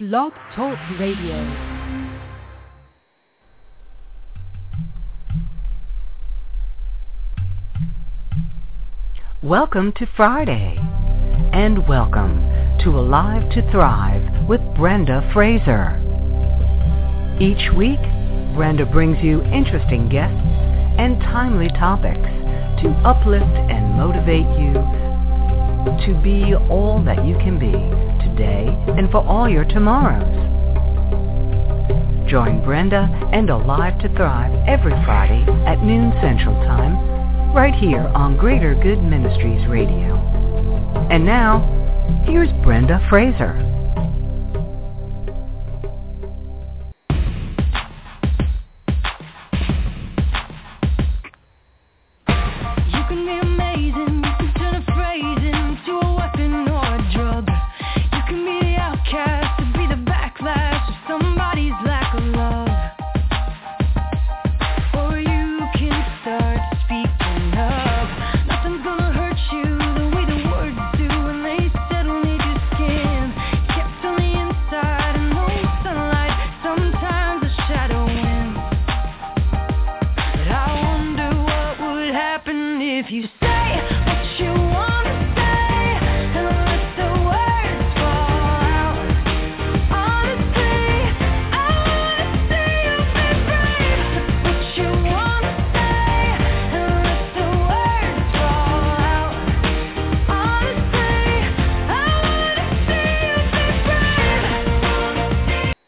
Blog Talk Radio. Welcome to Friday, and welcome to Alive to Thrive with Brenda Fraser. Each week, Brenda brings you interesting guests and timely topics to uplift and motivate you to be all that you can be today and for all your tomorrows. Join Brenda and Alive to Thrive every Friday at noon Central Time, right here on Greater Good Ministries Radio. And now, here's Brenda Fraser. You can be amazing, you can turn a phrase into a weapon or a drug. You can be the outcast, to be the backlash of somebody's lack of love. Or you can start speaking up. Nothing's gonna hurt you the way the words do when they settle near your skin. Kept on the inside and no sunlight, sometimes a shadow wins. But I wonder what would happen if you say what you wanna say and let the words fall out. Honestly, I wanna see you be brave. What you wanna say and let the words fall out. Honestly, I wanna see you be brave.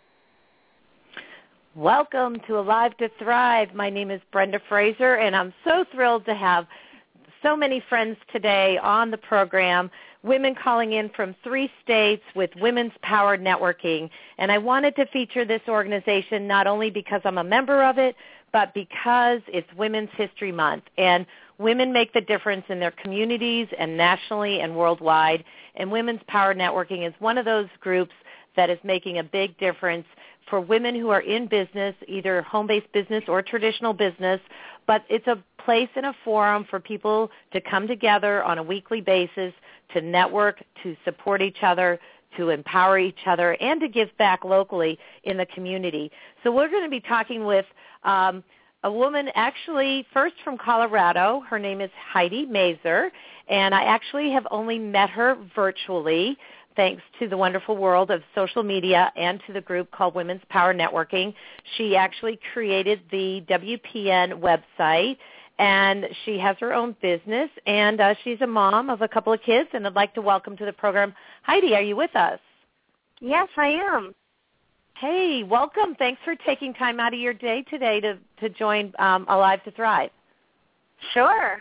Welcome to Alive to Thrive. My name is Brenda Fraser, and I'm so thrilled to have so many friends today on the program, women calling in from 3 states with Women's Power Networking. And I wanted to feature this organization not only because I'm a member of it, but because it's Women's History Month. And women make the difference in their communities and nationally and worldwide. And Women's Power Networking is one of those groups that is making a big difference for women who are in business, either home-based business or traditional business, but it's a place and a forum for people to come together on a weekly basis to network, to support each other, to empower each other, and to give back locally in the community. So we're going to be talking with a woman actually first from Colorado. Her name is Heidi Mazer, and I actually have only met her virtually, thanks to the wonderful world of social media and to the group called Women's Power Networking. She actually created the WPN website, and she has her own business, and she's a mom of a couple of kids, and I'd like to welcome to the program. Heidi, are you with us? Yes, I am. Hey, welcome. Thanks for taking time out of your day today to join Alive to Thrive. Sure.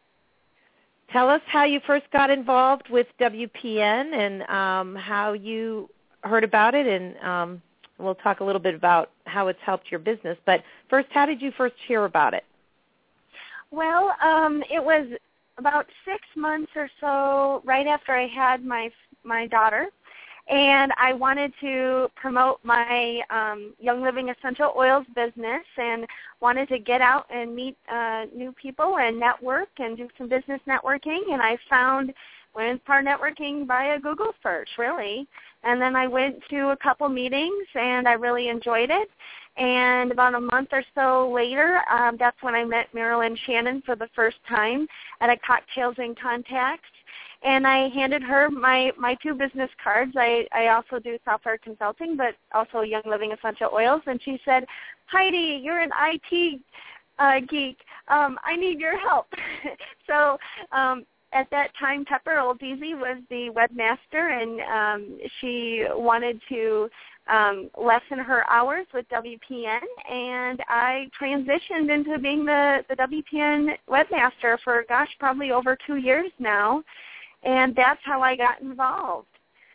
Tell us how you first got involved with WPN and how you heard about it, and we'll talk a little bit about how it's helped your business. But first, how did you first hear about it? Well, it was about 6 months or so right after I had my daughter, and I wanted to promote my Young Living Essential Oils business and wanted to get out and meet new people and network and do some business networking, and I found Women's Power Networking by a Google search, really. And then I went to a couple meetings, and I really enjoyed it. And about a month or so later, that's when I met Marilyn Shannon for the first time at a Cocktails in Contact. And I handed her my 2 business cards. I also do software consulting, but also Young Living Essential Oils. And she said, Heidi, you're an IT geek. I need your help. So at that time, Pepper Oldeasy was the webmaster, and she wanted to lessen her hours with WPN, and I transitioned into being the WPN webmaster for, probably over 2 years now, and that's how I got involved.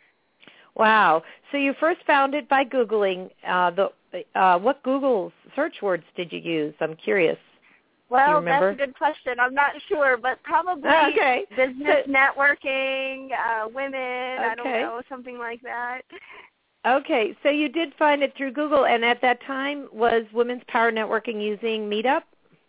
Wow. So you first found it by Googling. What Google search words did you use? I'm curious. Well, that's a good question. I'm not sure, but probably business networking, women, I don't know, something like that. Okay, so you did find it through Google, and at that time, was Women's Power Networking using Meetup?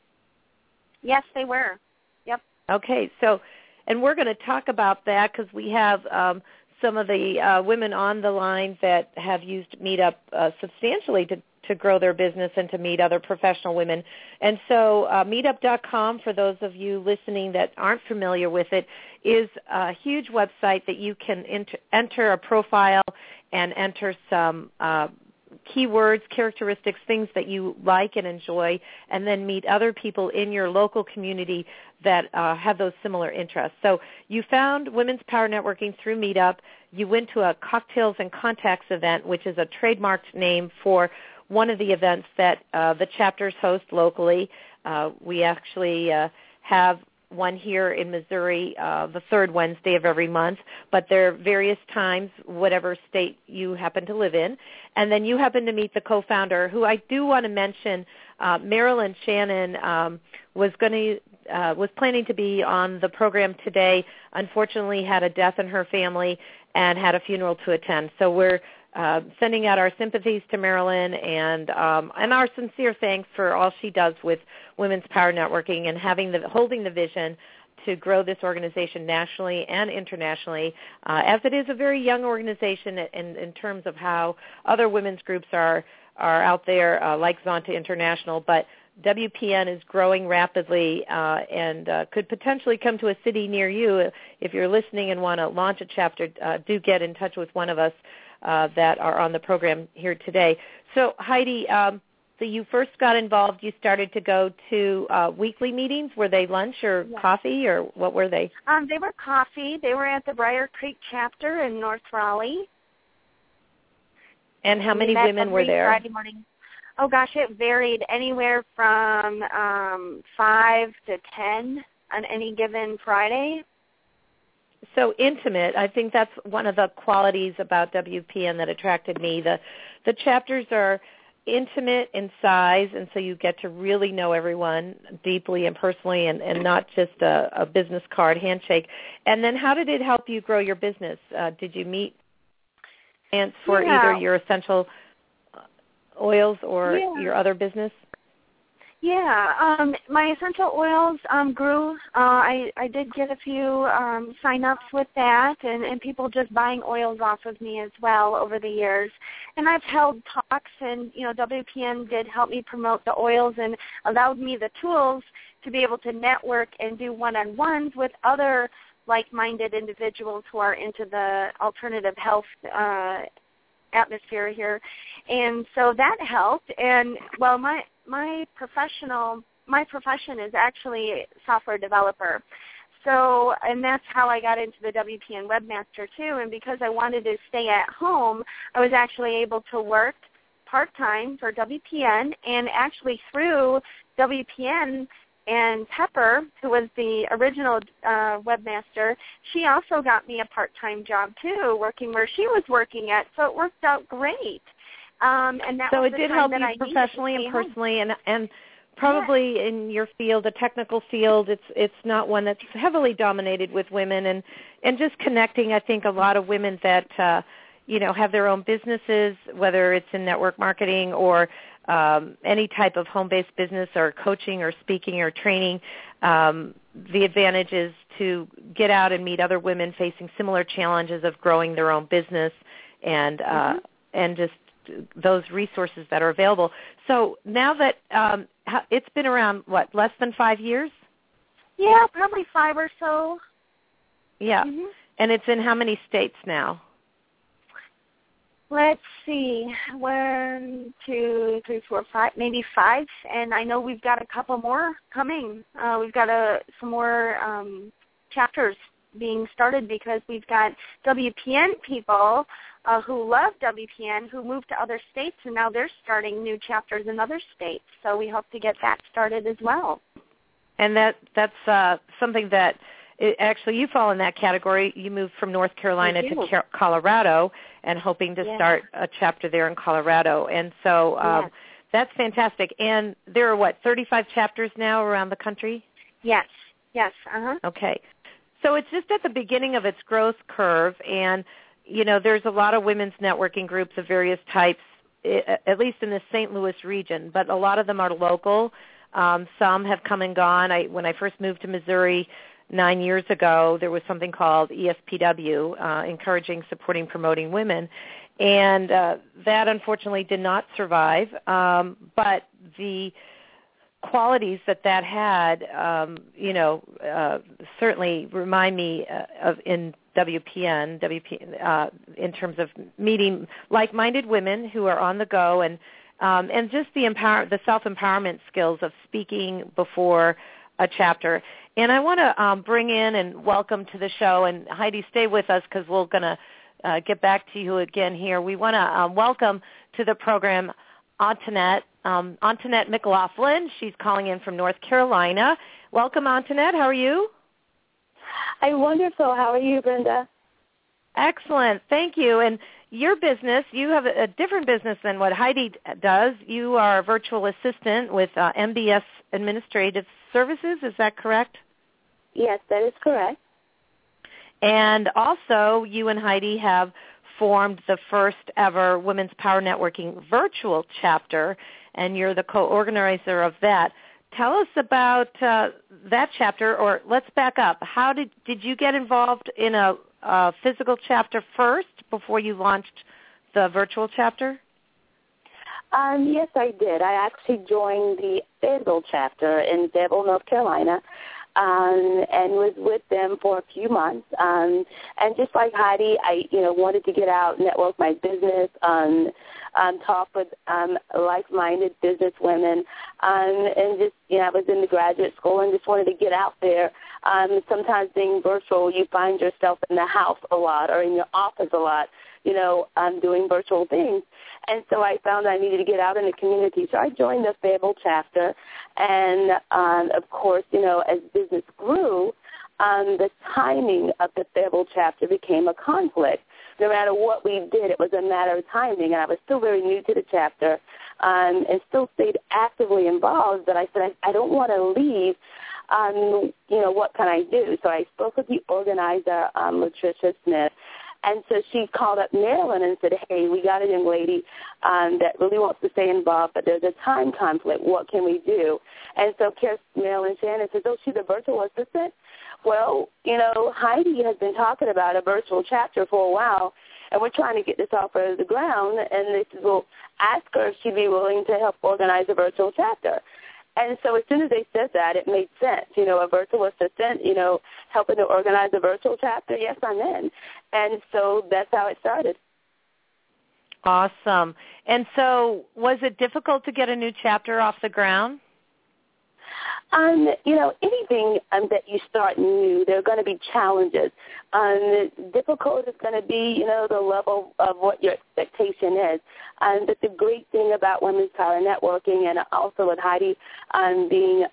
Yes, they were. Yep. Okay, so, and we're going to talk about that because we have some of the women on the line that have used Meetup substantially to grow their business and to meet other professional women. And so meetup.com, for those of you listening that aren't familiar with it, is a huge website that you can enter a profile and enter some keywords, characteristics, things that you like and enjoy, and then meet other people in your local community that have those similar interests. So you found Women's Power Networking through Meetup. You went to a Cocktails and Contacts event, which is a trademarked name for one of the events that the chapters host locally. We actually have one here in Missouri the third Wednesday of every month, but there are various times, whatever state you happen to live in. And then you happen to meet the co-founder, who I do want to mention, Marilyn Shannon, was planning to be on the program today, unfortunately had a death in her family and had a funeral to attend. So we're sending out our sympathies to Marilyn and our sincere thanks for all she does with Women's Power Networking and holding the vision to grow this organization nationally and internationally, as it is a very young organization in terms of how other women's groups are out there, like Zonta International. But WPN is growing rapidly and could potentially come to a city near you. If you're listening and want to launch a chapter, do get in touch with one of us that are on the program here today. So Heidi, so you first got involved, you started to go to weekly meetings. Were they lunch or coffee, or what were they? They were coffee. They were at the Briar Creek chapter in North Raleigh. And how many women were there? Friday morning. Oh, gosh, it varied anywhere from 5 to 10 on any given Friday. So intimate. I think that's one of the qualities about WPN that attracted me. The chapters are intimate in size, and so you get to really know everyone deeply and personally and not just a business card handshake. And then how did it help you grow your business? Did you meet clients for either your essential oils or your other business? Yeah, my essential oils grew. I did get a few sign-ups with that, and people just buying oils off of me as well over the years. And I've held talks, and WPN did help me promote the oils and allowed me the tools to be able to network and do one-on-ones with other like-minded individuals who are into the alternative health atmosphere here. And so that helped. And well, my profession is actually a software developer. So, and that's how I got into the WPN Webmaster too. And because I wanted to stay at home, I was actually able to work part-time for WPN, and actually through WPN and Pepper, who was the original webmaster, she also got me a part-time job too, working where she was working at. So it worked out great. And that so was it did help you professionally and personally, and probably in your field, the technical field, it's not one that's heavily dominated with women, and just connecting, I think, a lot of women that have their own businesses, whether it's in network marketing or any type of home-based business or coaching or speaking or training. The advantage is to get out and meet other women facing similar challenges of growing their own business and just those resources that are available. So now that it's been around, less than 5 years? Yeah, probably 5 or so. Yeah. Mm-hmm. And it's in how many states now? Let's see, 1, 2, 3, 4, 5, maybe 5. And I know we've got a couple more coming. We've got some more chapters being started because we've got WPN people who love WPN who moved to other states, and now they're starting new chapters in other states. So we hope to get that started as well. And that's something that actually you fall in that category. You moved from North Carolina to Colorado and hoping to start a chapter there in Colorado. And so that's fantastic. And there are, 35 chapters now around the country? Yes. Okay. So it's just at the beginning of its growth curve, and there's a lot of women's networking groups of various types, at least in the St. Louis region, but a lot of them are local. Some have come and gone. When I first moved to Missouri 9 years ago, there was something called ESPW, Encouraging, Supporting, Promoting Women, and that unfortunately did not survive, but the qualities that had, certainly remind me of in WPN, in terms of meeting like-minded women who are on the go, and just the self-empowerment skills of speaking before a chapter. And I want to bring in and welcome to the show, and Heidi, stay with us because we're going to get back to you again here. We want to welcome to the program Antoinette McLaughlin. She's calling in from North Carolina. Welcome, Antoinette. How are you? I'm wonderful. How are you, Brenda? Excellent. Thank you. And your business, you have a different business than what Heidi does. You are a virtual assistant with MBS Administrative Services. Is that correct? Yes, that is correct. And also, you and Heidi have formed the first ever Women's Power Networking virtual chapter, and you're the co-organizer of that. Tell us about that chapter, or let's back up. How did you get involved in a physical chapter first before you launched the virtual chapter? Yes, I did. I actually joined the Fayetteville chapter in Fayetteville, North Carolina, and was with them for a few months. And just like Heidi, I wanted to get out, network my business, talk with like-minded business women, and just I was in the graduate school and just wanted to get out there. Sometimes being virtual, you find yourself in the house a lot or in your office a lot, doing virtual things. And so I found I needed to get out in the community. So I joined the Fayetteville chapter, and of course, as business grew, the timing of the Fayetteville chapter became a conflict. No matter what we did, it was a matter of timing, and I was still very new to the chapter, and still stayed actively involved. But I said, I don't want to leave. What can I do? So I spoke with the organizer, Latricia Smith. And so she called up Marilyn and said, hey, we got a young lady that really wants to stay involved, but there's a time conflict. What can we do? And so Marilyn Shannon says, oh, she's a virtual assistant? Well, Heidi has been talking about a virtual chapter for a while, and we're trying to get this off of the ground. And they said, well, ask her if she'd be willing to help organize a virtual chapter. And so as soon as they said that, it made sense. A virtual assistant, helping to organize a virtual chapter, yes, I'm in. And so that's how it started. Awesome. And so was it difficult to get a new chapter off the ground? Anything that you start new, there are going to be challenges. Difficult is going to be, the level of what your expectation is. But the great thing about Women's Power Networking, and also with Heidi being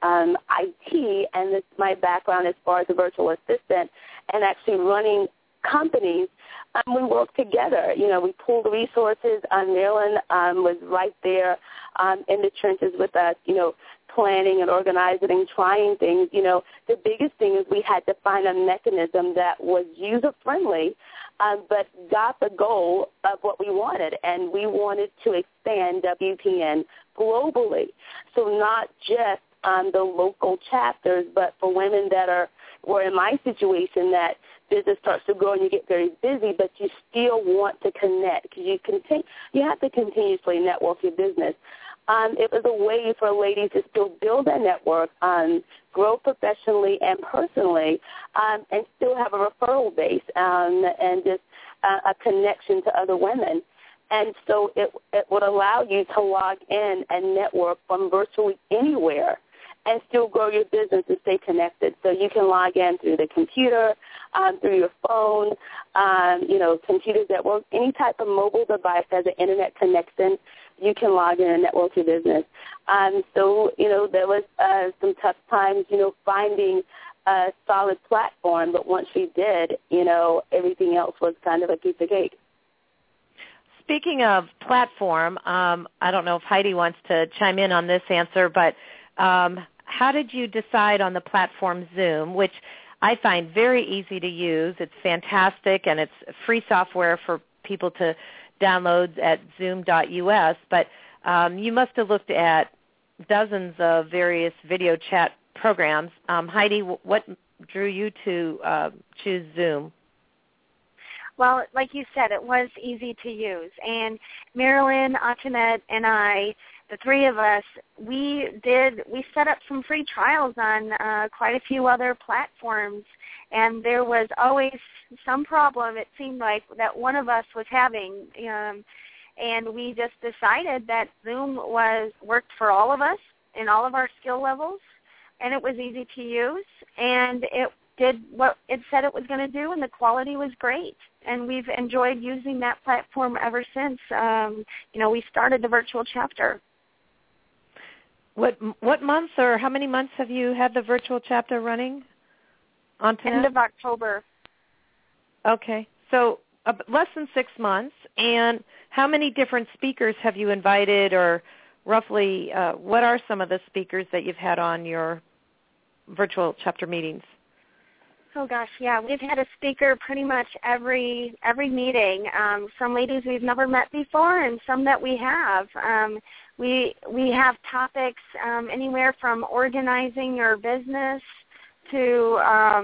IT, and this my background as far as a virtual assistant, and actually running companies, we work together. We pooled resources. Marilyn was right there in the trenches with us, planning and organizing and trying things. The biggest thing is we had to find a mechanism that was user-friendly, but got the goal of what we wanted. And we wanted to expand WPN globally. So not just the local chapters, but for women that were in my situation, that business starts to grow and you get very busy, but you still want to connect because you have to continuously network your business. It was a way for ladies to still build a network, grow professionally and personally, and still have a referral base and just a connection to other women. And so it would allow you to log in and network from virtually anywhere and still grow your business and stay connected. So you can log in through the computer, through your phone, computers that work, any type of mobile device has an internet connection. You can log in and network your business. So, there was some tough times, finding a solid platform, but once we did, everything else was kind of a piece of cake. Speaking of platform, I don't know if Heidi wants to chime in on this answer, but how did you decide on the platform Zoom, which I find very easy to use? It's fantastic, and it's free software for people to download at zoom.us, but you must have looked at dozens of various video chat programs. Heidi, what drew you to choose Zoom? Well, like you said, it was easy to use. And Marilyn, Antoinette, and I, the three of us, we set up some free trials on quite a few other platforms, and there was always some problem, it seemed like, that one of us was having. And we just decided that Zoom worked for all of us in all of our skill levels, and it was easy to use, and it did what it said it was going to do, and the quality was great. And we've enjoyed using that platform ever since, we started the virtual chapter. What months or how many months have you had the virtual chapter running, Antoinette? End of October. Okay. So less than 6 months. And how many different speakers have you invited, or roughly what are some of the speakers that you've had on your virtual chapter meetings? Oh gosh, yeah, we've had a speaker pretty much every meeting. Some ladies we've never met before, and some that we have. We have topics anywhere from organizing your business to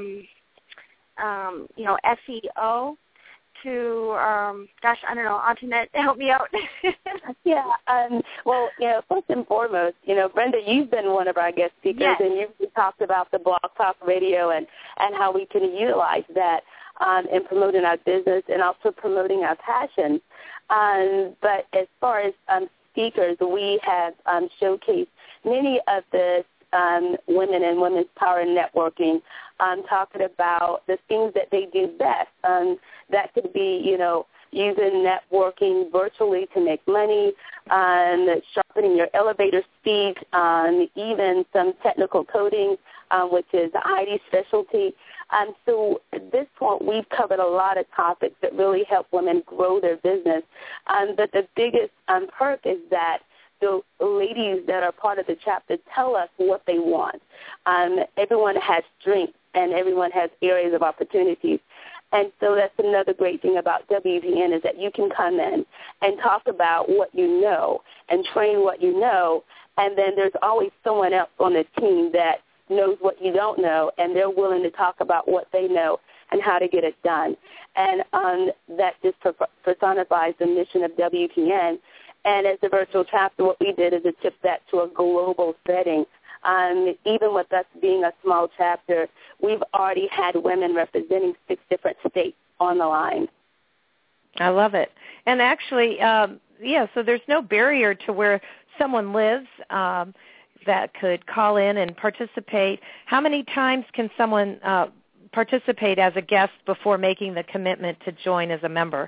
SEO to I don't know, Antoinette, help me out. Yeah. Well, first and foremost, Brenda, you've been one of our guest speakers, yes. And you've talked about the Blog Talk Radio and how we can utilize that in promoting our business and also promoting our passions. But as far as speakers, we have showcased many of the women and women's power networking, talking about the things that they do best. That could be, using networking virtually to make money, sharpening your elevator speech, even some technical coding, which is Heidi's specialty. So at this point, we've covered a lot of topics that really help women grow their business. But the biggest perk is that the ladies that are part of the chapter tell us what they want. Everyone has strengths and everyone has areas of opportunities. And so that's another great thing about WPN is that you can come in and talk about what you know and train what you know, and then there's always someone else on the team that knows what you don't know, and they're willing to talk about what they know and how to get it done. And that just personifies the mission of WPN. And as a virtual chapter, what we did is to tip that to a global setting. Even with us being a small chapter, we've already had women representing 6 different states on the line. I love it. And actually, so there's no barrier to where someone lives that could call in and participate. How many times can someone participate as a guest before making the commitment to join as a member?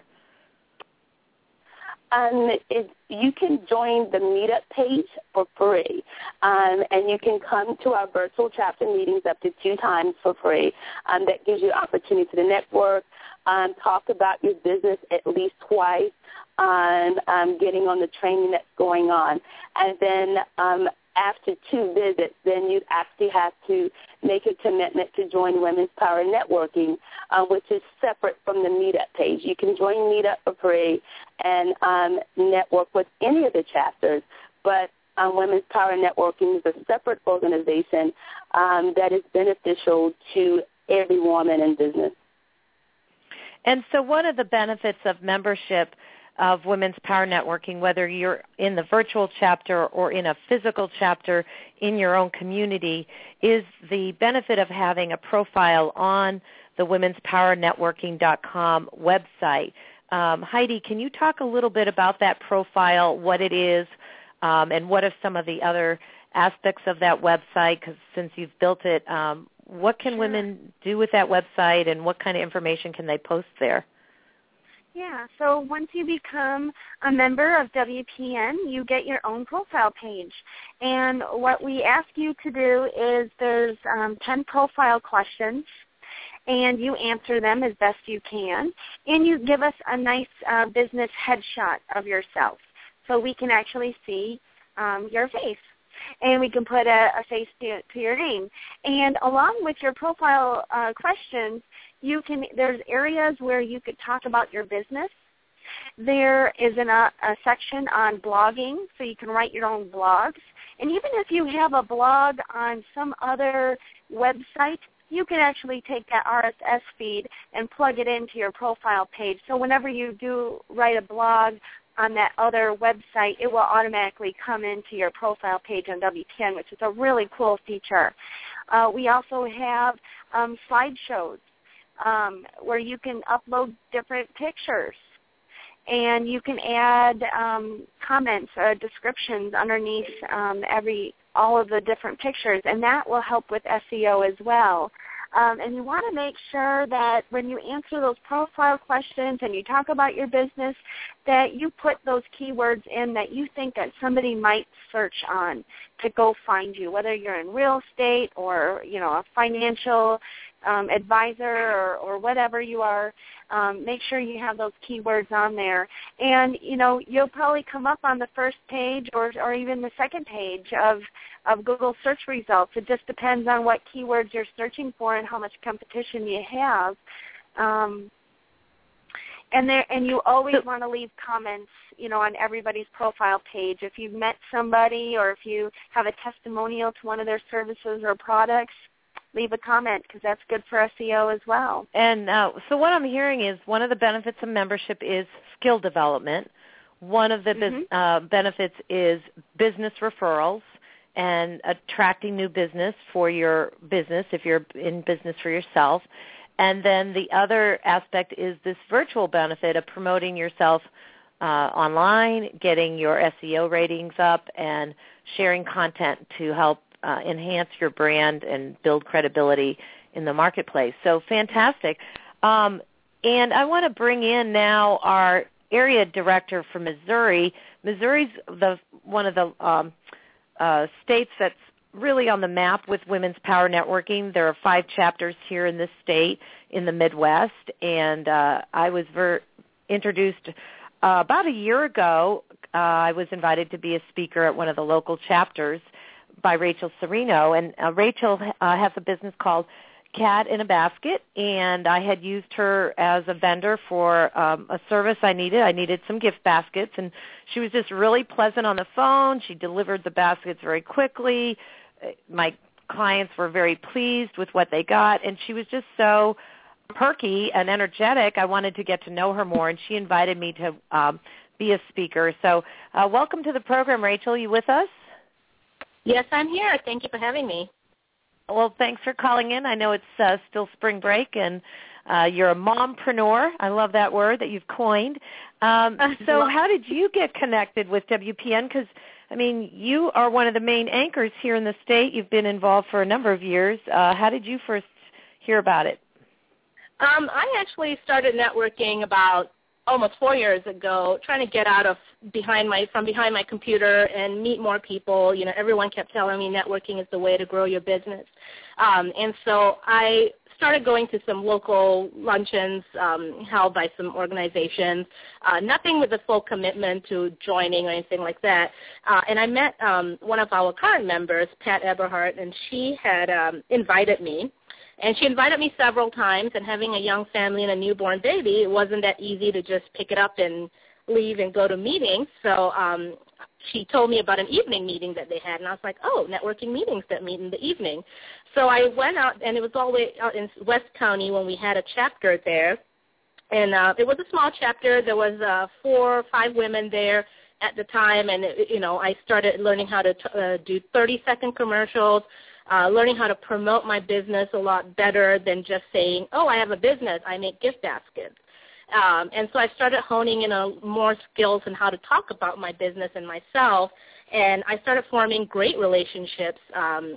You can join the meetup page for free, and you can come to our virtual chapter meetings up to 2 times for free. That gives you opportunity to network, talk about your business at least twice, getting on the training that's going on. And then after 2 visits, then you actually have to make a commitment to join Women's Power Networking, which is separate from the Meetup page. You can join Meetup for free and network with any of the chapters, but Women's Power Networking is a separate organization that is beneficial to every woman in business. And so one of the benefits of membership of Women's Power Networking, whether you're in the virtual chapter or in a physical chapter in your own community, is the benefit of having a profile on the womenspowernetworking.com website. Heidi, can you talk a little bit about that profile, what it is, and what are some of the other aspects of that website? Because since you've built it, what can women do with that website, and what kind of information can they post there? Yeah, so once you become a member of WPN, you get your own profile page. And what we ask you to do is there's 10 profile questions, and you answer them as best you can, and you give us a nice business headshot of yourself so we can actually see your face. And we can put a face to your name. And along with your profile questions, there's areas where you could talk about your business. There is a section on blogging, so you can write your own blogs. And even if you have a blog on some other website, you can actually take that RSS feed and plug it into your profile page. So whenever you do write a blog on that other website, it will automatically come into your profile page on WPN, which is a really cool feature. We also have slideshows where you can upload different pictures. And you can add comments or descriptions underneath all of the different pictures, and that will help with SEO as well. And you want to make sure that when you answer those profile questions and you talk about your business, that you put those keywords in that you think that somebody might search on to go find you, whether you're in real estate or, a financial advisor or whatever you are. Make sure you have those keywords on there. And, you'll probably come up on the first page or even the second page of Google search results. It just depends on what keywords you're searching for and how much competition you have. And you always want to leave comments, on everybody's profile page. If you've met somebody or if you have a testimonial to one of their services or products, leave a comment because that's good for SEO as well. And so what I'm hearing is one of the benefits of membership is skill development. One of the benefits is business referrals and attracting new business for your business if you're in business for yourself. And then the other aspect is this virtual benefit of promoting yourself online, getting your SEO ratings up, and sharing content to help enhance your brand and build credibility in the marketplace. So fantastic. And I want to bring in now our area director from Missouri. Missouri's one of the states that's really on the map with Women's Power Networking. There are 5 chapters here in this state in the Midwest, and I was introduced about a year ago. I was invited to be a speaker at one of the local chapters by Rachel Serino, and Rachel has a business called Cat in a Basket, and I had used her as a vendor for a service I needed. I needed some gift baskets, and she was just really pleasant on the phone. She delivered the baskets very quickly. My clients were very pleased with what they got, and she was just so perky and energetic. I wanted to get to know her more, and she invited me to be a speaker. So welcome to the program, Rachel. Are you with us? Yes, I'm here. Thank you for having me. Well, thanks for calling in. I know it's still spring break, and you're a mompreneur. I love that word that you've coined. So how did you get connected with WPN? Because, you are one of the main anchors here in the state. You've been involved for a number of years. How did you first hear about it? I actually started networking about almost 4 years ago, trying to get out of behind my computer and meet more people. Everyone kept telling me networking is the way to grow your business. And so I started going to some local luncheons held by some organizations, nothing with a full commitment to joining or anything like that. And I met one of our current members, Pat Eberhardt, and she had invited me. And she invited me several times, and having a young family and a newborn baby, it wasn't that easy to just pick it up and leave and go to meetings. So she told me about an evening meeting that they had, and I was like, oh, networking meetings that meet in the evening. So I went out, and it was all the way out in West County when we had a chapter there. And it was a small chapter. There was 4 or 5 women there at the time, and, I started learning how to do 30-second commercials, learning how to promote my business a lot better than just saying, oh, I have a business, I make gift baskets. And so I started honing in on more skills in how to talk about my business and myself, and I started forming great relationships. I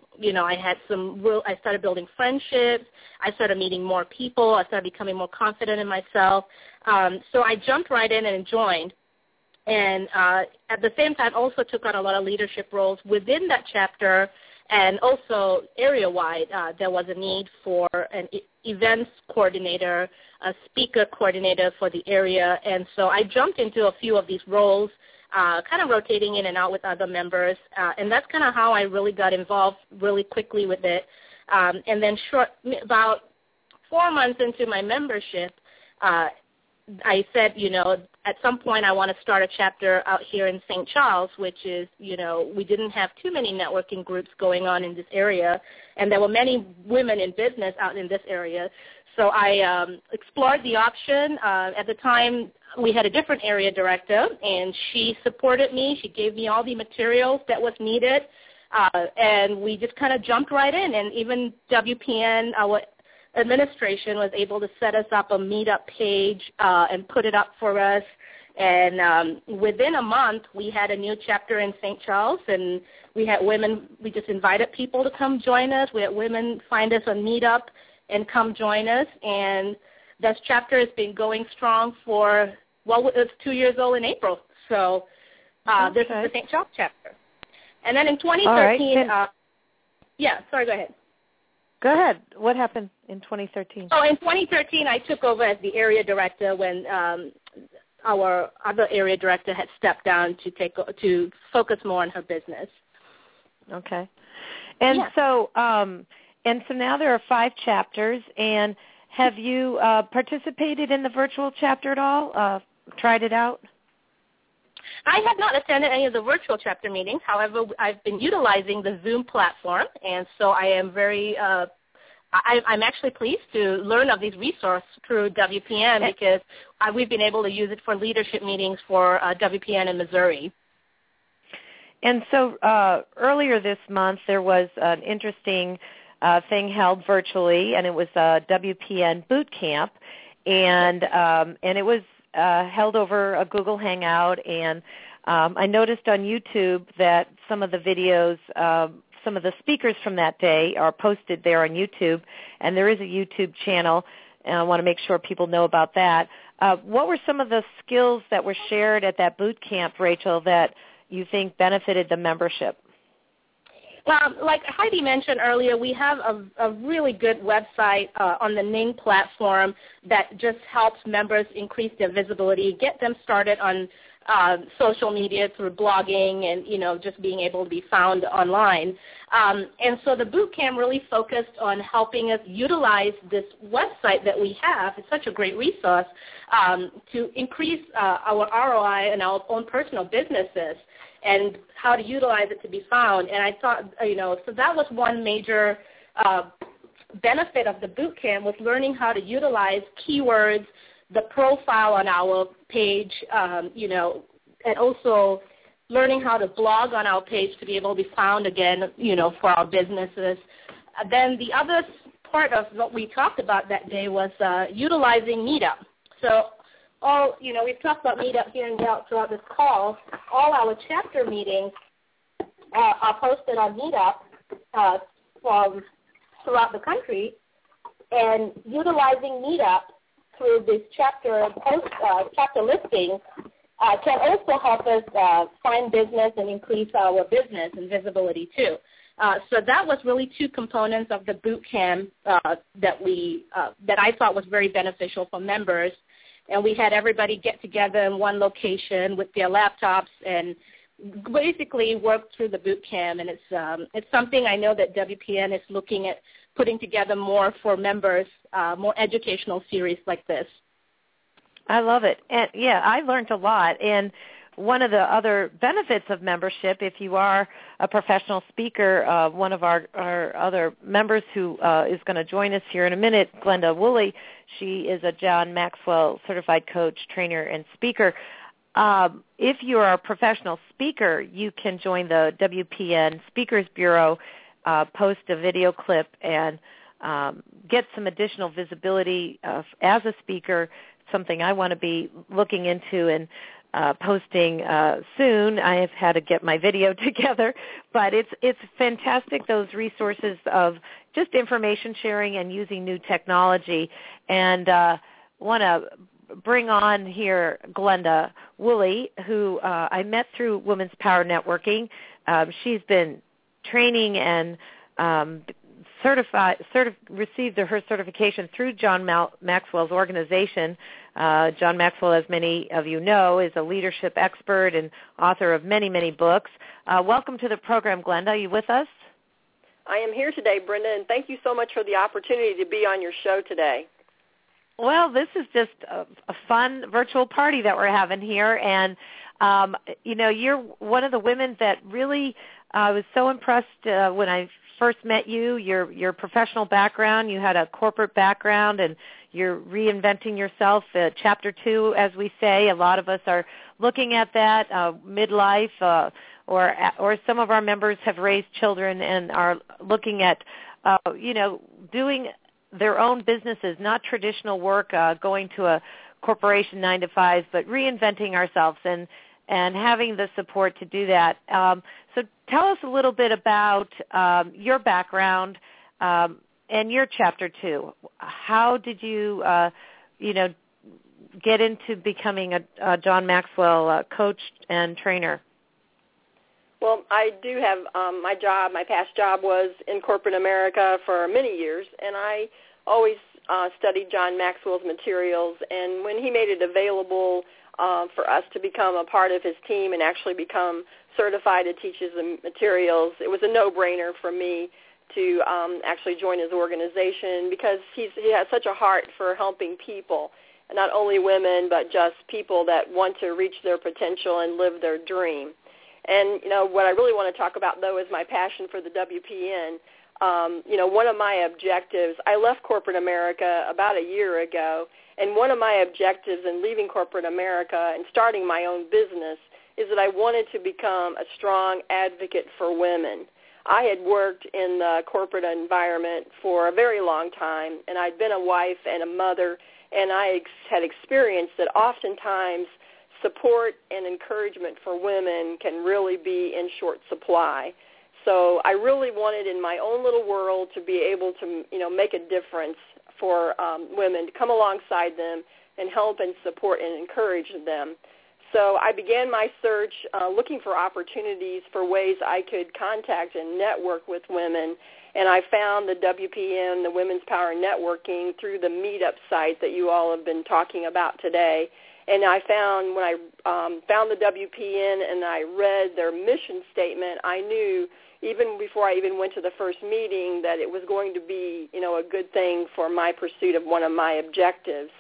started building friendships. I started meeting more people. I started becoming more confident in myself. So I jumped right in and joined. And at the same time, also took on a lot of leadership roles within that chapter. And also area-wide, there was a need for an events coordinator, a speaker coordinator for the area. And so I jumped into a few of these roles, kind of rotating in and out with other members. And that's kind of how I really got involved really quickly with it. And then about 4 months into my membership, I said, at some point I want to start a chapter out here in St. Charles, which is, we didn't have too many networking groups going on in this area, and there were many women in business out in this area. So I explored the option. At the time, we had a different area director, and she supported me. She gave me all the materials that was needed, and we just kind of jumped right in. And even WPN, our administration, was able to set us up a meetup page and put it up for us. And within a month, we had a new chapter in St. Charles, and we had women. We just invited people to come join us. We had women find us a meetup and come join us. And this chapter has been going strong for, it's 2 years old in April. So this is the St. Charles chapter. And then in 2013, sorry, go ahead. Go ahead. What happened in 2013? Oh, in 2013, I took over as the area director when our other area director had stepped down to focus more on her business. Okay. And so now there are 5 chapters. And have you participated in the virtual chapter at all? Tried it out? I have not attended any of the virtual chapter meetings. However, I've been utilizing the Zoom platform, and so I am very I'm actually pleased to learn of these resources through WPN because we've been able to use it for leadership meetings for WPN in Missouri. And so earlier this month there was an interesting thing held virtually, and it was a WPN boot camp, and it was held over a Google Hangout, and I noticed on YouTube that some of the videos, some of the speakers from that day are posted there on YouTube, and there is a YouTube channel, and I want to make sure people know about that. What were some of the skills that were shared at that boot camp, Rachel, that you think benefited the membership? Like Heidi mentioned earlier, we have a really good website on the Ning platform that just helps members increase their visibility, get them started on social media through blogging and, just being able to be found online. And so the boot camp really focused on helping us utilize this website that we have. It's such a great resource to increase our ROI in our own personal businesses and how to utilize it to be found. And I thought, so that was one major benefit of the boot camp, was learning how to utilize keywords, the profile on our page, and also learning how to blog on our page to be able to be found again, for our businesses. Then the other part of what we talked about that day was utilizing Meetup. So we've talked about Meetup here and there throughout this call. All our chapter meetings are posted on Meetup from throughout the country, and utilizing Meetup through this chapter listings can also help us find business and increase our business and visibility too. So that was really 2 components of the boot camp that I thought was very beneficial for members. And we had everybody get together in one location with their laptops and basically work through the boot camp. And it's something I know that WPN is looking at putting together more for members, more educational series like this. I love it. And, I learned a lot. And one of the other benefits of membership, if you are a professional speaker, one of our other members who is going to join us here in a minute, Glenda Woolley, she is a John Maxwell certified coach, trainer, and speaker. If you are a professional speaker, you can join the WPN Speakers Bureau, post a video clip, and get some additional visibility as a speaker, something I want to be looking into and posting soon. I have had to get my video together, but it's fantastic, those resources of just information sharing and using new technology. And want to bring on here Glenda Woolley, who I met through Women's Power Networking. She's been training and received her certification through John Maxwell's organization. John Maxwell, as many of you know, is a leadership expert and author of many, many books. Welcome to the program, Glenda. Are you with us? I am here today, Brenda, and thank you so much for the opportunity to be on your show today. Well, this is just a fun virtual party that we're having here, and you're one of the women that really I was so impressed when I first met you. Your professional background, you had a corporate background, and you're reinventing yourself. Chapter 2, as we say, a lot of us are looking at that midlife, or some of our members have raised children and are looking at doing their own businesses, not traditional work, going to a corporation 9 to 5, but reinventing ourselves and having the support to do that. So tell us a little bit about your background and your Chapter 2. How did you, get into becoming a John Maxwell coach and trainer? Well, I do have my past job was in corporate America for many years, and I always studied John Maxwell's materials, and when he made it available for us to become a part of his team and actually become certified to teach his materials, it was a no-brainer for me to actually join his organization because he has such a heart for helping people, and not only women, but just people that want to reach their potential and live their dream. And, what I really want to talk about, though, is my passion for the WPN. One of my objectives, I left corporate America about a year ago, and one of my objectives in leaving corporate America and starting my own business is that I wanted to become a strong advocate for women. I had worked in the corporate environment for a very long time, and I'd been a wife and a mother, and I had experienced that oftentimes support and encouragement for women can really be in short supply. So I really wanted in my own little world to be able to, make a difference for women, to come alongside them and help and support and encourage them. So I began my search looking for opportunities for ways I could contact and network with women, and I found the WPN, the Women's Power Networking, through the Meetup site that you all have been talking about today. And I found when I found the WPN and I read their mission statement, I knew even before I even went to the first meeting that it was going to be, a good thing for my pursuit of one of my objectives.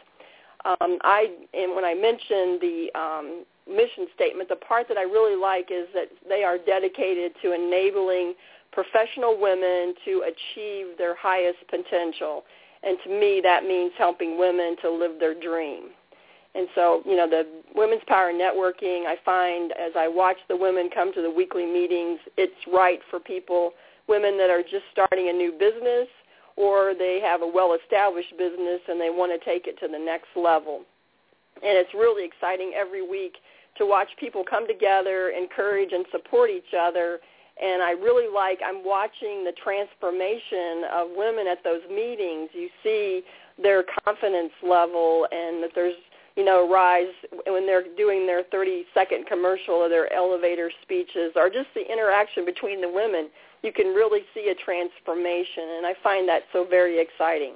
And when I mentioned the mission statement, the part that I really like is that they are dedicated to enabling professional women to achieve their highest potential. And to me, that means helping women to live their dream. And so, the Women's Power Networking, I find as I watch the women come to the weekly meetings, it's right for people, women that are just starting a new business or they have a well-established business and they want to take it to the next level. And it's really exciting every week to watch people come together, encourage and support each other. And I really I'm watching the transformation of women at those meetings. You see their confidence level and that there's rise when they're doing their 30-second commercial or their elevator speeches or just the interaction between the women. You can really see a transformation, and I find that so very exciting.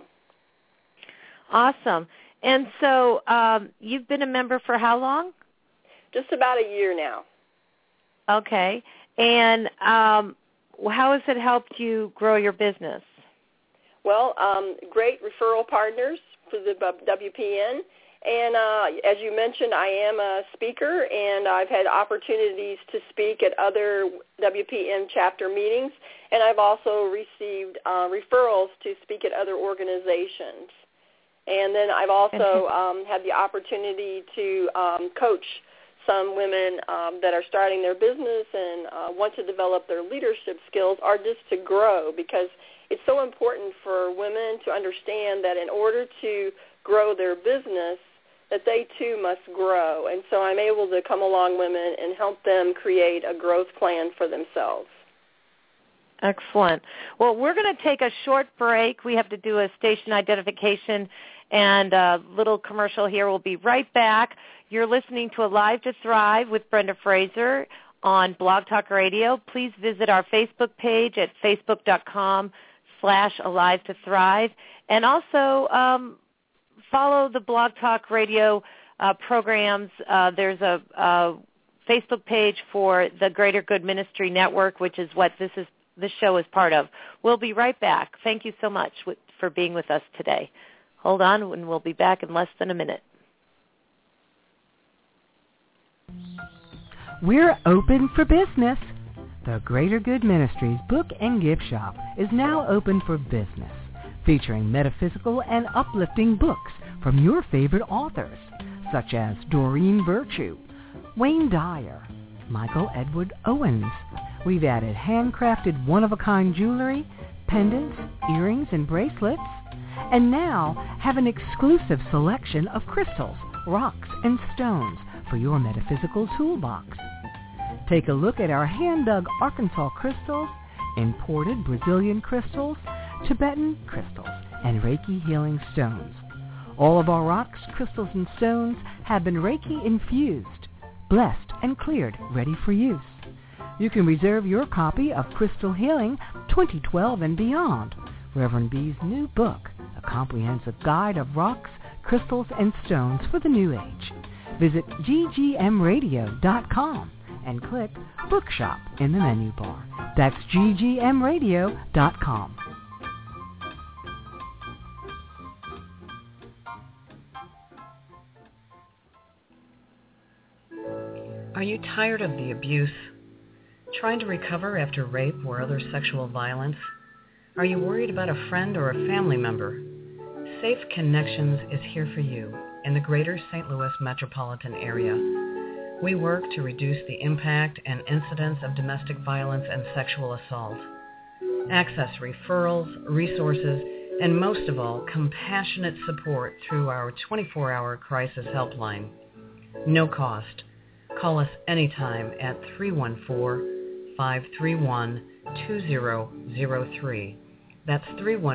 Awesome. And so you've been a member for how long? Just about a year now. Okay. And how has it helped you grow your business? Well, great referral partners for the WPN. And as you mentioned, I am a speaker, and I've had opportunities to speak at other WPN chapter meetings, and I've also received referrals to speak at other organizations. And then I've also had the opportunity to coach some women that are starting their business and want to develop their leadership skills or just to grow, because it's so important for women to understand that in order to grow their business, that they too must grow. And so I'm able to come along women and help them create a growth plan for themselves. Excellent. Well, we're going to take a short break. We have to do a station identification and a little commercial here. We'll be right back. You're listening to Alive to Thrive with Brenda Fraser on Blog Talk Radio. Please visit our Facebook page at facebook.com/Alive to Thrive. And also follow the Blog Talk Radio programs. There's a Facebook page for the Greater Good Ministry Network, which is what this show is part of. We'll be right back. Thank you so much for being with us today Hold on, and we'll be back in less than a minute. We're open for business. The Greater Good Ministries Book and Gift Shop is now open for business, featuring metaphysical and uplifting books from your favorite authors, such as Doreen Virtue, Wayne Dyer, Michael Edward Owens. We've added handcrafted one-of-a-kind jewelry, pendants, earrings, and bracelets, and now have an exclusive selection of crystals, rocks, and stones for your metaphysical toolbox. Take a look at our hand-dug Arkansas crystals, imported Brazilian crystals, Tibetan crystals, and Reiki healing stones. All of our rocks, crystals, and stones have been Reiki infused, blessed, and cleared, ready for use. You can reserve your copy of Crystal Healing 2012 and Beyond, Reverend B's new book, a comprehensive guide of rocks, crystals, and stones for the new age. Visit ggmradio.com and click Bookshop in the menu bar. That's ggmradio.com. Are you tired of the abuse? Trying to recover after rape or other sexual violence? Are you worried about a friend or a family member? Safe Connections is here for you in the greater St. Louis metropolitan area. We work to reduce the impact and incidence of domestic violence and sexual assault. Access referrals, resources, and most of all, compassionate support through our 24-hour crisis helpline. No cost. Call us anytime at 314-531-2003. That's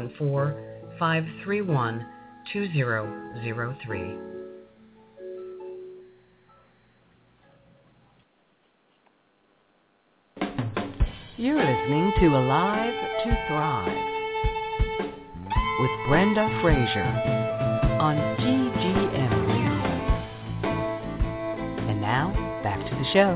314-531-2003. You're listening to Alive to Thrive with Brenda Fraser on GGM Radio. And now, back to the show.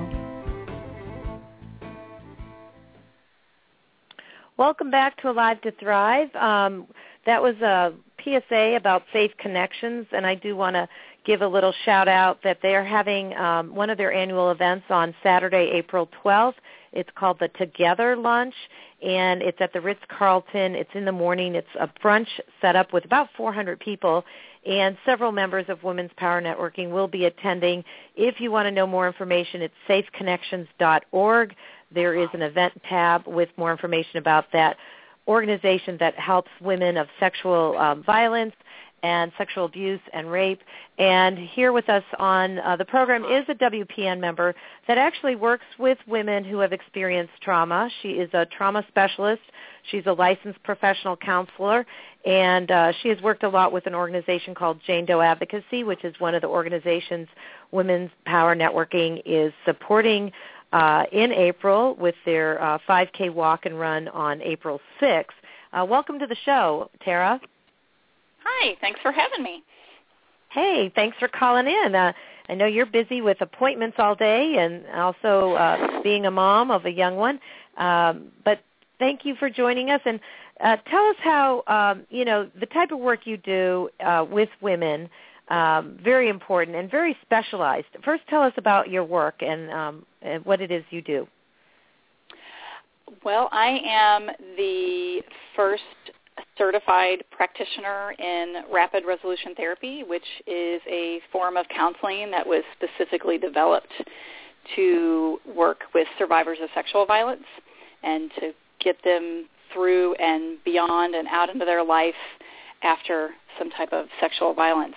Welcome back to Alive to Thrive. That was a PSA about Safe Connections, and I do want to give a little shout-out that they are having one of their annual events on Saturday, April 12th. It's called the Together Lunch, and it's at the Ritz-Carlton. It's in the morning. It's a brunch set up with about 400 people, and several members of Women's Power Networking will be attending. If you want to know more information, it's safeconnections.org. There is an event tab with more information about that organization that helps women of sexual violence and sexual abuse and rape. And here with us on the program is a WPN member that actually works with women who have experienced trauma. She is a trauma specialist. She's a licensed professional counselor, and she has worked a lot with an organization called Jane Doe Advocacy, which is one of the organizations Women's Power Networking is supporting in April with their 5K walk and run on April 6th. Welcome to the show, Tara. Hi, thanks for having me. Hey, thanks for calling in. I know you're busy with appointments all day and also being a mom of a young one, but thank you for joining us. And tell us how, the type of work you do with women, very important and very specialized. First, tell us about your work and what it is you do. Well, I am the first certified practitioner in rapid resolution therapy, which is a form of counseling that was specifically developed to work with survivors of sexual violence and to get them through and beyond and out into their life after some type of sexual violence.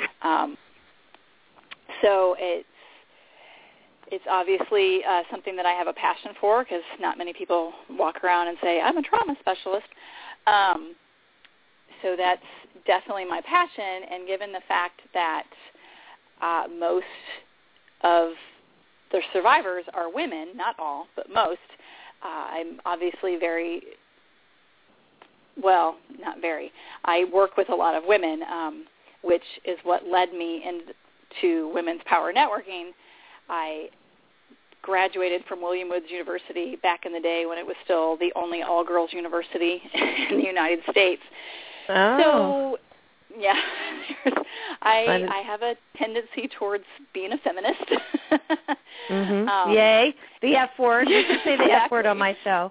So it's obviously something that I have a passion for, because not many people walk around and say, I'm a trauma specialist. So that's definitely my passion, and given the fact that most of the survivors are women, not all, but most, I'm obviously I work with a lot of women, which is what led me into Women's Power Networking. I graduated from William Woods University back in the day when it was still the only all-girls university in the United States. Oh. So Yeah. I have a tendency towards being a feminist. Yay. The F word. You should say the F word on my show.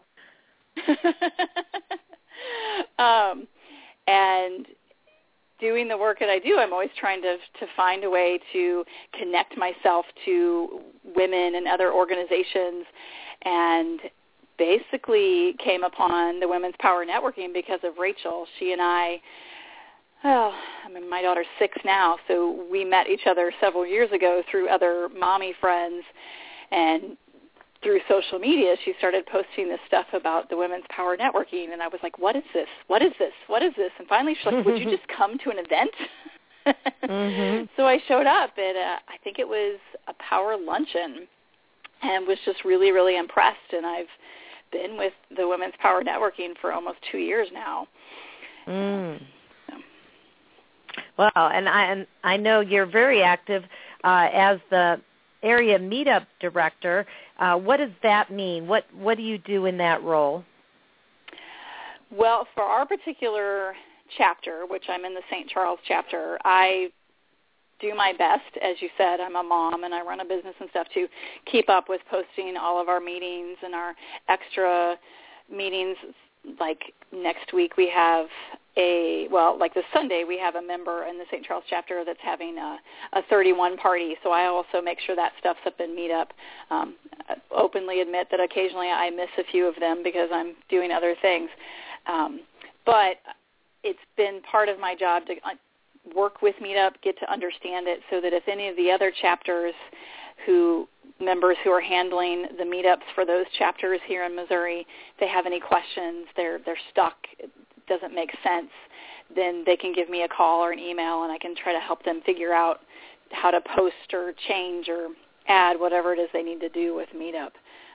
And doing the work that I do, I'm always trying to find a way to connect myself to women and other organizations, and basically came upon the Women's Power Networking because of Rachel. She and I mean, my daughter's 6 now, so we met each other several years ago through other mommy friends, and through social media, she started posting this stuff about the Women's Power Networking, and I was like, what is this? What is this? What is this? And finally she's like, would you just come to an event? So I showed up, and I think it was a power luncheon, and was just really, really impressed, and I've been with the Women's Power Networking for almost 2 years now. Well, and I know you're very active as the area meetup director. What does that mean? What do you do in that role? Well, for our particular chapter, which I'm in the St. Charles chapter, I do my best. As you said, I'm a mom and I run a business and stuff to keep up with posting all of our meetings and our extra meetings. Like next week we have like this Sunday we have a member in the St. Charles chapter that's having a 31 party, so I also make sure that stuff's up in Meetup. I openly admit that occasionally I miss a few of them because I'm doing other things. But it's been part of my job to work with Meetup, get to understand it, so that if any of the other chapters members who are handling the meetups for those chapters here in Missouri, they have any questions, they're stuck, it doesn't make sense, then they can give me a call or an email, and I can try to help them figure out how to post or change or add whatever it is they need to do with Meetup.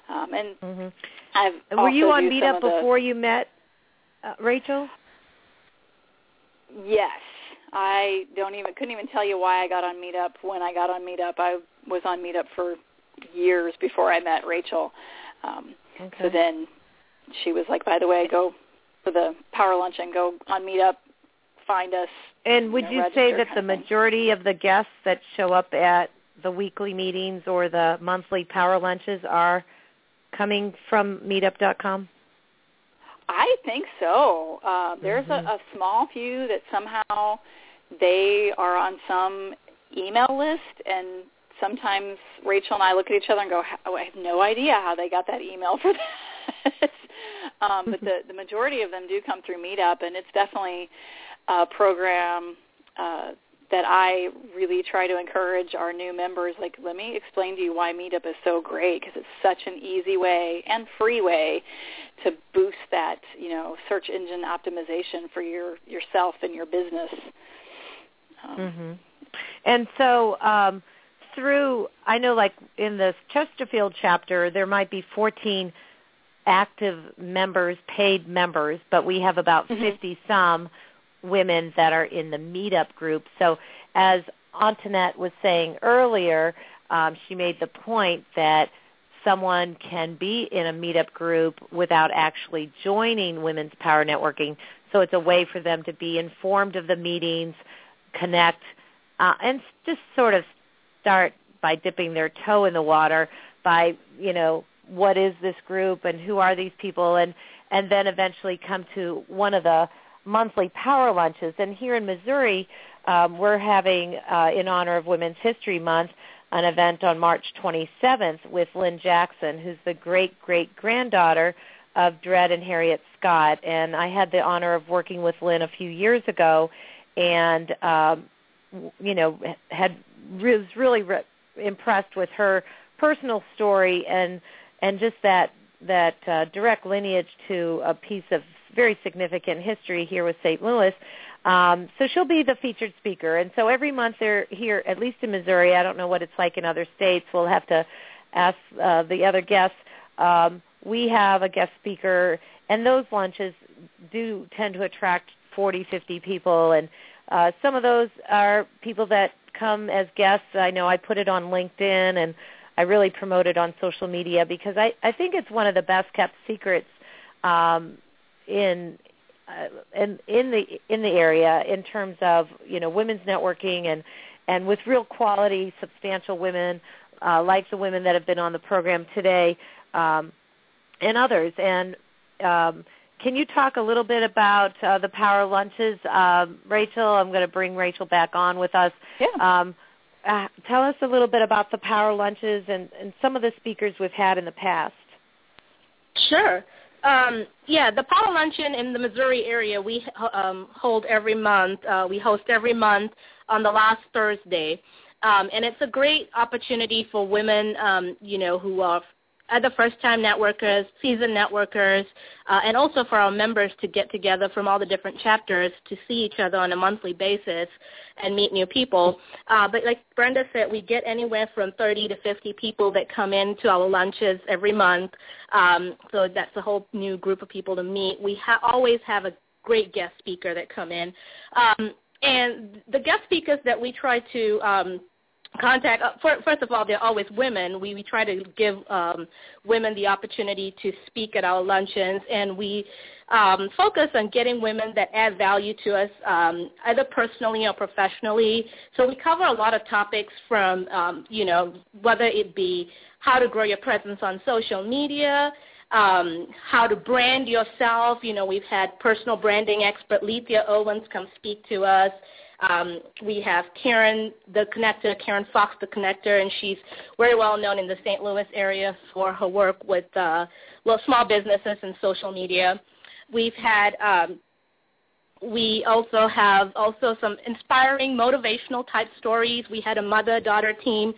Were you on Meetup before you met Rachel? Yes. I couldn't even tell you why I got on Meetup when I got on Meetup. I was on Meetup for years before I met Rachel. So then she was like, by the way, go for the power luncheon, go on Meetup, find us. And would you say that the majority of the guests that show up at the weekly meetings or the monthly power lunches are coming from Meetup.com? I think so. There's a small few that somehow they are on some email list, and sometimes Rachel and I look at each other and go, I have no idea how they got that email for this. But the majority of them do come through Meetup, and it's definitely a program that I really try to encourage our new members. Like, let me explain to you why Meetup is so great, because it's such an easy way and free way to boost that, search engine optimization for yourself and your business. And so I know like in the Chesterfield chapter, there might be 14 active members, paid members, but we have about 50-some women that are in the Meetup group. So as Antoinette was saying earlier, she made the point that someone can be in a Meetup group without actually joining Women's Power Networking. So it's a way for them to be informed of the meetings, connect, and just sort of start by dipping their toe in the water by, what is this group and who are these people, and then eventually come to one of the monthly power lunches. And here in Missouri, we're having, in honor of Women's History Month, an event on March 27th with Lynn Jackson, who's the great-great-granddaughter of Dred and Harriet Scott. And I had the honor of working with Lynn a few years ago, and was really impressed with her personal story and just that direct lineage to a piece of very significant history here with St. Louis. So she'll be the featured speaker. And so every month they're here, at least in Missouri. I don't know what it's like in other states. We'll have to ask the other guests. We have a guest speaker, and those lunches do tend to attract 40, 50 people. And some of those are people that come as guests. I know I put it on LinkedIn, and I really promote it on social media because I think it's one of the best kept secrets in in the area in terms of women's networking and with real quality, substantial women like the women that have been on the program today and others. And can you talk a little bit about the Power Lunches, Rachel? I'm going to bring Rachel back on with us. Yeah. Tell us a little bit about the Power Lunches and some of the speakers we've had in the past. Sure. The Power Luncheon in the Missouri area we hold every month. We host every month on the last Thursday. And it's a great opportunity for women, who are either first-time networkers, seasoned networkers, and also for our members to get together from all the different chapters to see each other on a monthly basis and meet new people. But like Brenda said, we get anywhere from 30 to 50 people that come into our lunches every month. So that's a whole new group of people to meet. We always have a great guest speaker that come in. And the guest speakers that we try to contact, first of all, they're always women. We try to give women the opportunity to speak at our luncheons, and we focus on getting women that add value to us, either personally or professionally. So we cover a lot of topics from, whether it be how to grow your presence on social media, how to brand yourself. We've had personal branding expert Lethea Owens come speak to us. We have Karen Fox, the Connector, and she's very well known in the St. Louis area for her work with small businesses and social media. We've had we also have some inspiring motivational type stories. We had a mother-daughter team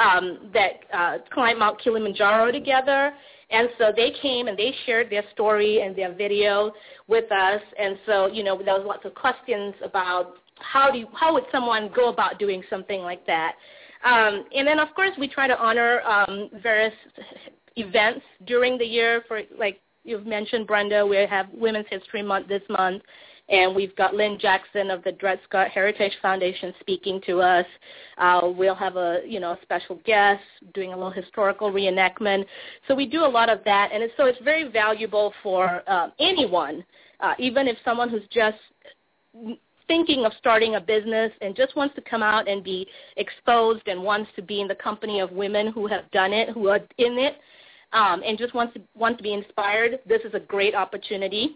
that climbed Mount Kilimanjaro together. And so they came and they shared their story and their video with us. And so, there was lots of questions about how would someone go about doing something like that. And then, of course, we try to honor various events during the year. For, like you've mentioned, Brenda, we have Women's History Month this month. And we've got Lynn Jackson of the Dred Scott Heritage Foundation speaking to us. We'll have a special guest doing a little historical reenactment. So we do a lot of that, and it's very valuable for anyone, even if someone who's just thinking of starting a business and just wants to come out and be exposed and wants to be in the company of women who have done it, who are in it, and just wants to be inspired. This is a great opportunity.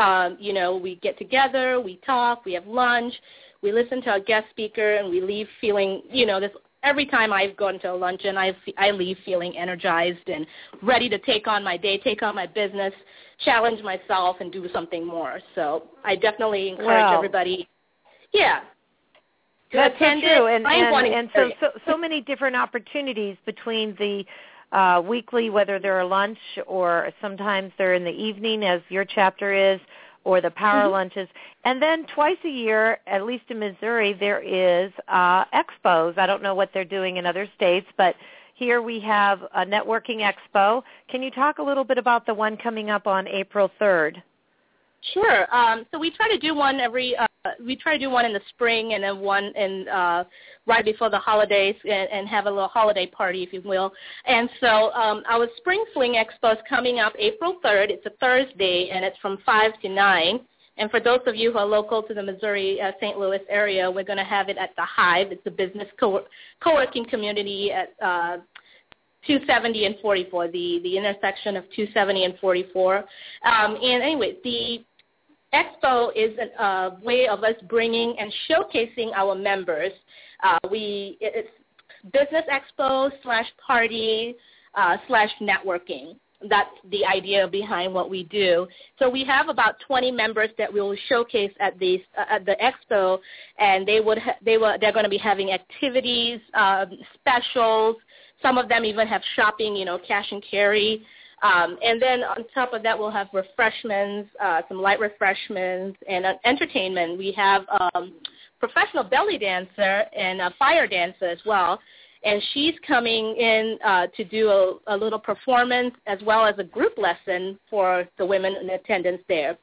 We get together, we talk, we have lunch, we listen to our guest speaker, and we leave feeling, every time I've gone to a luncheon, I leave feeling energized and ready to take on my day, take on my business, challenge myself, and do something more. So I definitely encourage everybody, to attend so true. And so many different opportunities between the weekly, whether they're a lunch or sometimes they're in the evening, as your chapter is, or the Power Lunches. And then twice a year, at least in Missouri, there is expos. I don't know what they're doing in other states, but here we have a networking expo. Can you talk a little bit about the one coming up on April 3rd? Sure. So we try to do one in the spring and then one in right before the holidays and have a little holiday party, if you will. And so our Spring Fling Expo is coming up April 3rd. It's a Thursday, and it's from 5 to 9. And for those of you who are local to the Missouri, St. Louis area, we're going to have it at the Hive. It's a business co-working community at 270 and 44, the intersection of 270 and 44. And anyway, the Expo is a way of us bringing and showcasing our members. It's business expo /party /networking. That's the idea behind what we do. So we have about 20 members that we will showcase at the expo, and they're going to be having activities, specials. Some of them even have shopping, cash and carry. And then on top of that, we'll have refreshments, some light refreshments, and entertainment. We have professional belly dancer and a fire dancer as well. And she's coming in to do a little performance as well as a group lesson for the women in attendance there.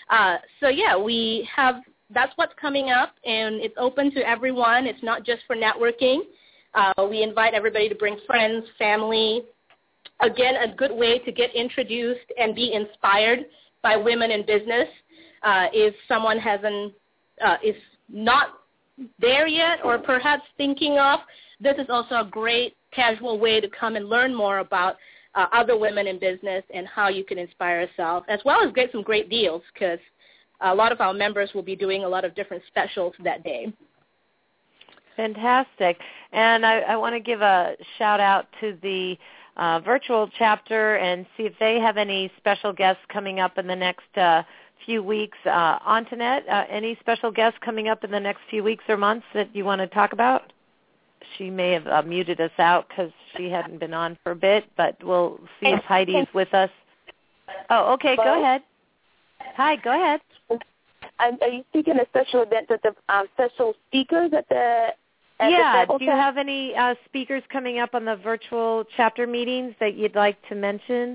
That's what's coming up, and it's open to everyone. It's not just for networking. We invite everybody to bring friends, family. Again, a good way to get introduced and be inspired by women in business. if someone is not there yet or perhaps thinking of, this is also a great casual way to come and learn more about other women in business and how you can inspire yourself, as well as get some great deals, because a lot of our members will be doing a lot of different specials that day. Fantastic. And I want to give a shout-out to the virtual chapter and see if they have any special guests coming up in the next few weeks. Antoinette, any special guests coming up in the next few weeks or months that you want to talk about? She may have muted us out because she hadn't been on for a bit, but we'll see if Heidi's with us. Oh, okay, go ahead. Hi, go ahead. Are you speaking of special events at the special speakers at the do you have any speakers coming up on the virtual chapter meetings that you'd like to mention?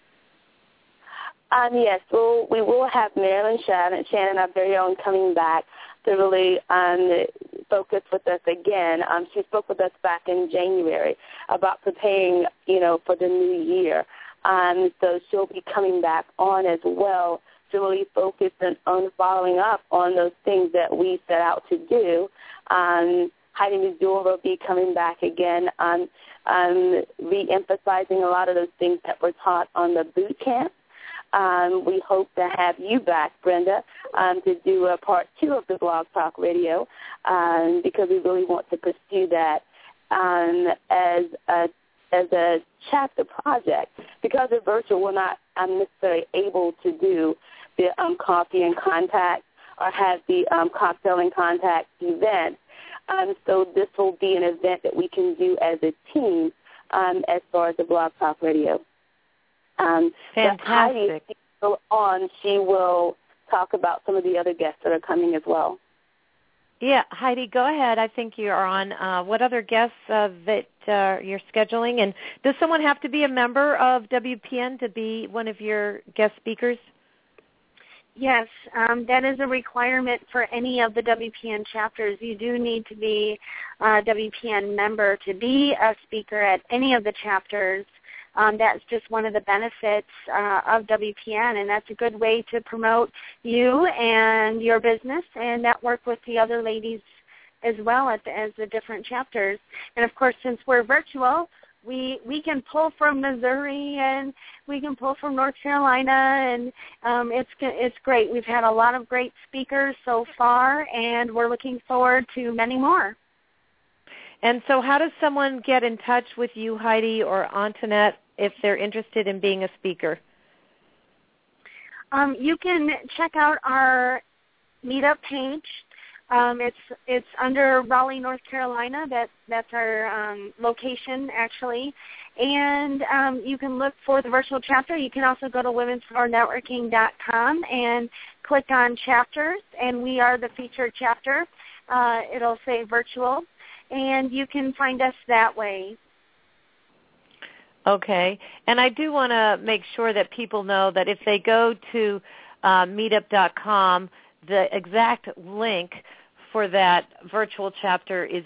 Yes, well, we will have Marilyn Shannon, our very own, coming back to really focus with us again. She spoke with us back in January about preparing, for the new year. So she'll be coming back on as well to really focus on following up on those things that we set out to do. Heidi Mazur will be coming back again, re-emphasizing a lot of those things that were taught on the boot camp. We hope to have you back, Brenda, to do a part 2 of the Blog Talk Radio, because we really want to pursue that as a chapter project. Because of virtual, we're not necessarily able to do the coffee and contact or have the cocktail and contact event. So this will be an event that we can do as a team as far as the Blog Talk Radio. Fantastic. She will talk about some of the other guests that are coming as well. Yeah, Heidi, go ahead. I think you're on. What other guests that you're scheduling? And does someone have to be a member of WPN to be one of your guest speakers? Yes, that is a requirement for any of the WPN chapters. You do need to be a WPN member to be a speaker at any of the chapters. That's just one of the benefits of WPN, and that's a good way to promote you and your business and network with the other ladies as well as the different chapters. And, of course, since we're virtual, we can pull from Missouri and we can pull from North Carolina, and it's great. We've had a lot of great speakers so far, and we're looking forward to many more. And so how does someone get in touch with you, Heidi, or Antoinette, if they're interested in being a speaker? You can check out our meetup page. It's under Raleigh, North Carolina. That's our location, actually. And you can look for the virtual chapter. You can also go to womenspower.networking.com and click on chapters, and we are the featured chapter. It'll say virtual, and you can find us that way. Okay. And I do want to make sure that people know that if they go to meetup.com, the exact link for that virtual chapter is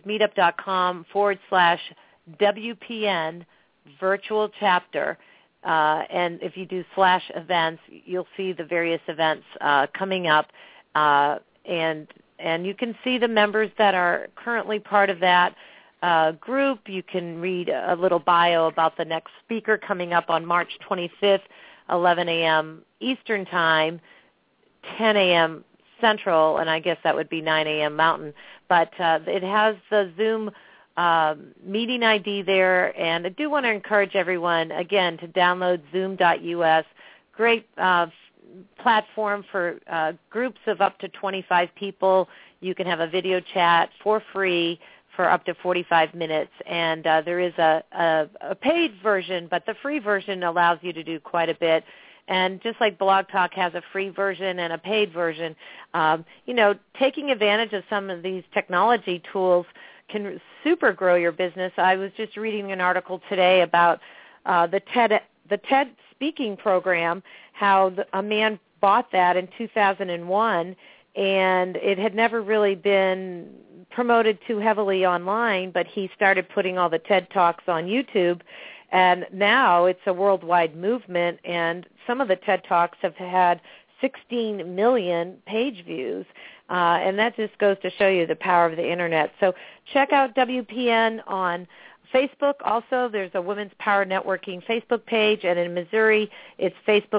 meetup.com/WPN virtual chapter. And if you do /events, you'll see the various events coming up. And you can see the members that are currently part of that group. You can read a little bio about the next speaker coming up on March 25th, 11 a.m. Eastern Time, 10 a.m. Central, and I guess that would be 9 a.m. Mountain. But it has the Zoom meeting ID there, and I do want to encourage everyone, again, to download Zoom.us. Great platform for groups of up to 25 people. You can have a video chat for free for up to 45 minutes, and there is a paid version, but the free version allows you to do quite a bit. And just like Blog Talk has a free version and a paid version, taking advantage of some of these technology tools can super grow your business. I was just reading an article today about the TED speaking program, how a man bought that in 2001, and it had never really been promoted too heavily online, but he started putting all the TED Talks on YouTube, and now it's a worldwide movement, and some of the TED Talks have had 16 million page views. And that just goes to show you the power of the Internet. So check out WPN on Facebook. Also, there's a Women's Power Networking Facebook page, and in Missouri, it's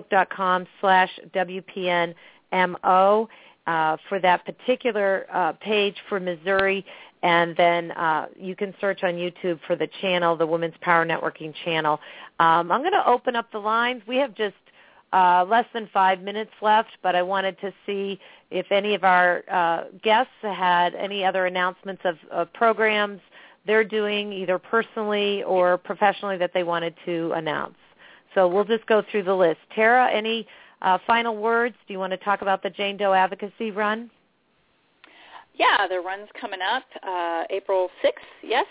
facebook.com/WPNMO for that particular page for Missouri. And then you can search on YouTube for the channel, the Women's Power Networking channel. I'm going to open up the lines. We have just less than 5 minutes left, but I wanted to see if any of our guests had any other announcements of programs they're doing either personally or professionally that they wanted to announce. So we'll just go through the list. Tara, any final words? Do you want to talk about the Jane Doe Advocacy Run? Yeah, the run's coming up April 6th, yes.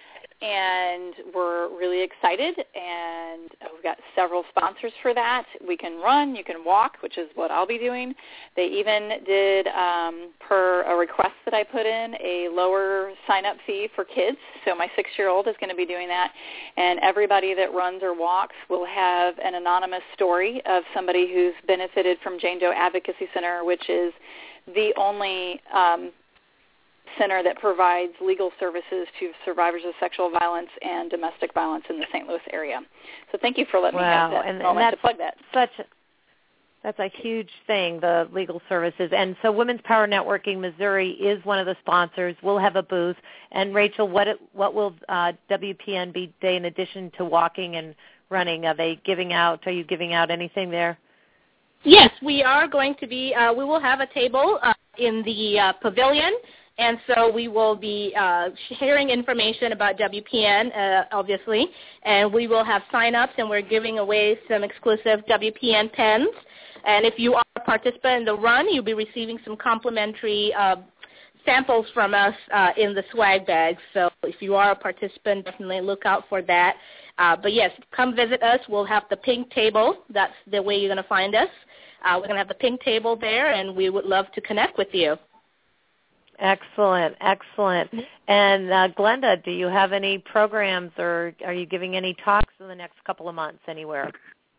And we're really excited, and we've got several sponsors for that. We can run, you can walk, which is what I'll be doing. They even did, per a request that I put in, a lower sign-up fee for kids. So my 6-year-old is going to be doing that. And everybody that runs or walks will have an anonymous story of somebody who's benefited from Jane Doe Advocacy Center, which is the only center that provides legal services to survivors of sexual violence and domestic violence in the St. Louis area. So thank you for letting me have that moment to plug that. That's a huge thing, the legal services. And so Women's Power Networking Missouri is one of the sponsors. We'll have a booth. And Rachel, what will WPN be day in addition to walking and running? Are you giving out anything there? Yes, we are going to be, we will have a table in the pavilion. And so we will be sharing information about WPN, obviously, and we will have sign-ups, and we're giving away some exclusive WPN pens. And if you are a participant in the run, you'll be receiving some complimentary samples from us in the swag bags. So if you are a participant, definitely look out for that. But, yes, come visit us. We'll have the pink table. That's the way you're going to find us. We're going to have the pink table there, and we would love to connect with you. Excellent. And Glenda, do you have any programs or are you giving any talks in the next couple of months anywhere?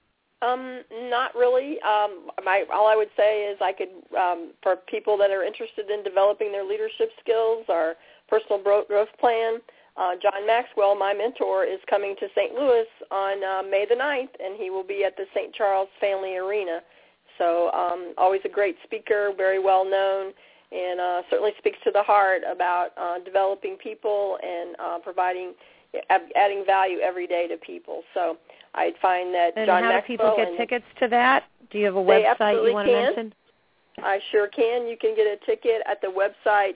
Not really. All I would say is I could, for people that are interested in developing their leadership skills or personal growth plan, John Maxwell, my mentor, is coming to St. Louis on May the 9th, and he will be at the St. Charles Family Arena. So always a great speaker, very well known, and certainly speaks to the heart about developing people and adding value every day to people. So I'd find that and John Maxwell. And how do people get tickets to that? Do you have a website you want to mention? I sure can. You can get a ticket at the website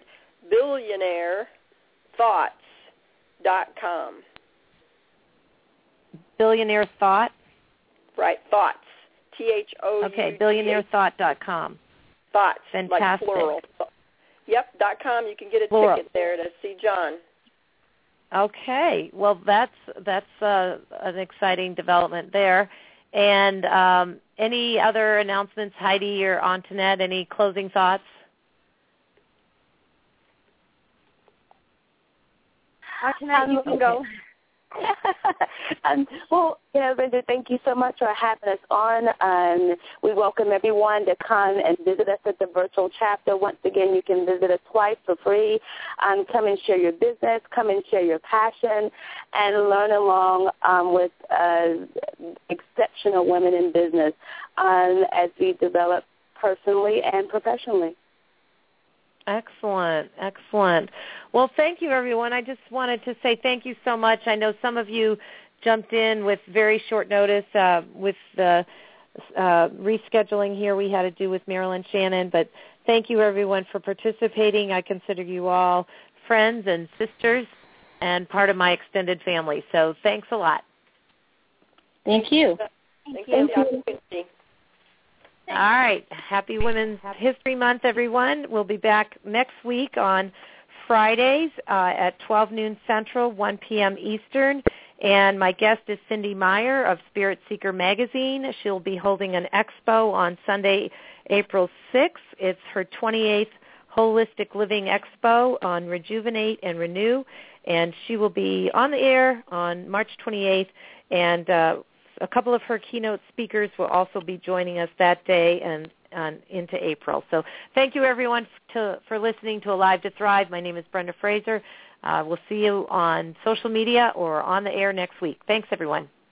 billionaireThoughts.com. Billionaire Thought? Right, Thoughts. THOUGHTS. Okay, billionairethought.com. Thoughts, fantastic. Like plural. Yep, .com. You can get a ticket there to see John. Okay, well that's an exciting development there. And any other announcements, Heidi or Antoinette? Any closing thoughts? Antoinette, you can go. Well, Brenda, thank you so much for having us on. We welcome everyone to come and visit us at the virtual chapter. Once again, you can visit us twice for free. Come and share your business, come and share your passion, and learn along with exceptional women in business as we develop personally and professionally. Excellent. Well, thank you, everyone. I just wanted to say thank you so much. I know some of you jumped in with very short notice with the rescheduling here we had to do with Marilyn Shannon, but thank you, everyone, for participating. I consider you all friends and sisters and part of my extended family, so thanks a lot. Thank you. Thank you. All right. Happy Women's History Month, everyone. We'll be back next week on Fridays at 12 noon Central, 1 p.m. Eastern. And my guest is Cindy Meyer of Spirit Seeker Magazine. She'll be holding an expo on Sunday, April 6th. It's her 28th Holistic Living Expo on Rejuvenate and Renew. And she will be on the air on March 28th. And a couple of her keynote speakers will also be joining us that day, and into April. So thank you, everyone, for listening to Alive to Thrive. My name is Brenda Fraser. We'll see you on social media or on the air next week. Thanks, everyone.